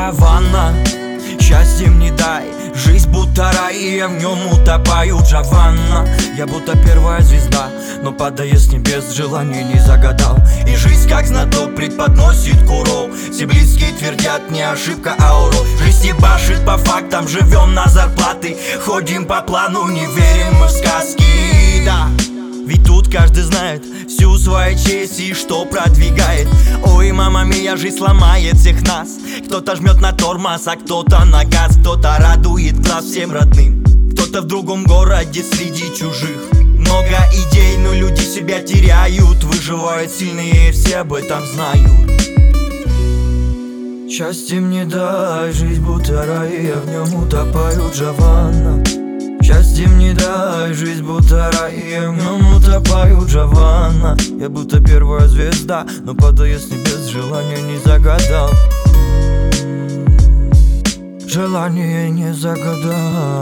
Джованна, счастьем не дай, жизнь будто рай, и я в нем утопаю. Джованна, я будто первая звезда, но падая с небес, желание не загадал. И жизнь как знаток преподносит куров. Все близкие твердят, не ошибка, а урок. Жизнь ебашит по фактам, живем на зарплаты, ходим по плану, не верим мы в сказки, да. Ведь тут каждый знает всю свою честь и что продвигает. Ой, мама мия, жизнь сломает всех нас. Кто-то жмет на тормоз, а кто-то на газ. Кто-то радует глаз всем родным, кто-то в другом городе среди чужих. Много идей, но люди себя теряют. Выживают сильные, все об этом знают. Счастьем не дай, жизнь будто рай, я в нем утопаю. Джованна, счастьем не дай, жизнь будто рай, я в нем утопаю. Джованна, я будто первая звезда, но падая с небес, желание не загадал. Желание не загадал.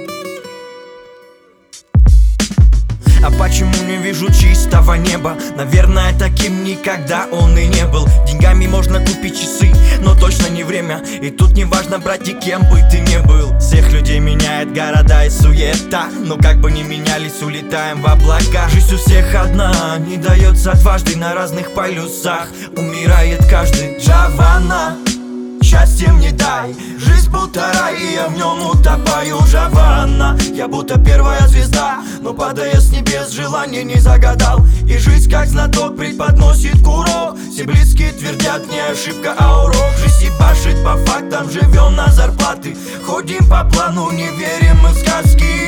А почему не вижу чистого неба? Наверное, таким никогда он и не был. Деньгами можно купить часы, но точно не время. И тут не важно, брать и кем бы ты не был. Всех людей меняет города и суета, но как бы ни менялись, улетаем в облака. Жизнь у всех одна, не дается дважды, на разных полюсах умирает каждый. Джованна, счастьем не дай, жизнь будто рай, и я в нем утопаю. Джованна, я будто первая звезда, но падая с небес, желание не загадал. И жизнь как знаток преподносит курок. Все близкие твердят, не ошибка, а урок. Жизнь ебашит по фактам, живем на зарплаты, ходим по плану, не верим мы в сказки.